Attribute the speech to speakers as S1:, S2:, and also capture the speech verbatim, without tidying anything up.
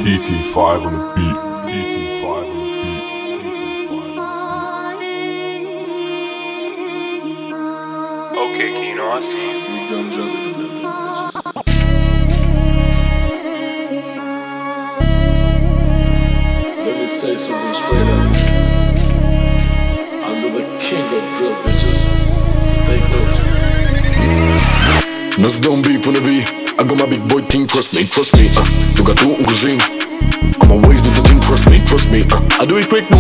S1: D T five on the beat. D T five on the beat.
S2: Okay, Kino, I see you.
S3: We done jumping in them bitches. Let me say something straight up. I'm the king of drill bitches. So take notes. Nas don't be for the V. I got my big boy team, trust me, trust me. Uh, you got two ugly. I'm always do the thing, trust me, trust me. Uh, I do it quick, no